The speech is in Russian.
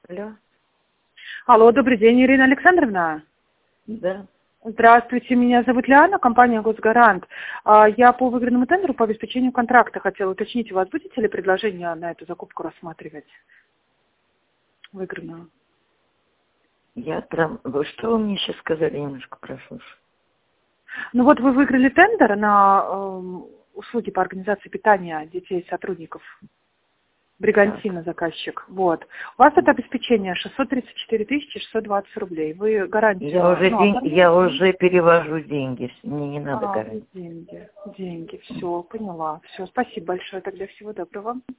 Алло. Алло, добрый день, Ирина Александровна. Да. Здравствуйте, меня зовут Лиана, компания «Госгарант». Я по выигранному тендеру по обеспечению контракта хотела уточнить, у вас будете ли предложение на эту закупку рассматривать? Выигранную. Что вы мне сейчас сказали, немножко прослушаю? Ну вот вы выиграли тендер на услуги по организации питания детей и сотрудников. Бригантина заказчик. Вот. У вас это обеспечение 634 620 рублей. Вы гарантию... Я уже перевожу деньги. Мне не надо гарантии. Деньги. Все, поняла. Все, спасибо большое. Тогда всего доброго.